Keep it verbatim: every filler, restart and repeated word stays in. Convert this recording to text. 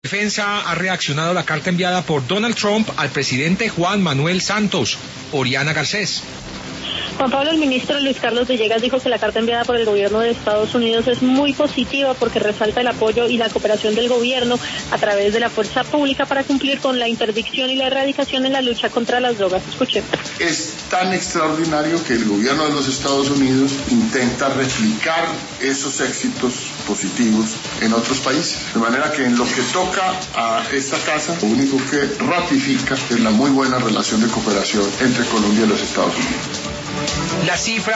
Defensa ha reaccionado a la carta enviada por Donald Trump al presidente Juan Manuel Santos. Oriana Garcés. Juan Pablo, el ministro Luis Carlos Villegas dijo que la carta enviada por el gobierno de Estados Unidos es muy positiva porque resalta el apoyo y la cooperación del gobierno a través de la fuerza pública para cumplir con la interdicción y la erradicación en la lucha contra las drogas. Escuchen. Es tan extraordinario que el gobierno de los Estados Unidos intenta replicar esos éxitos positivos en otros países. De manera que en lo que toca a esta casa, lo único que ratifica es la muy buena relación de cooperación entre Colombia y los Estados Unidos. La cifra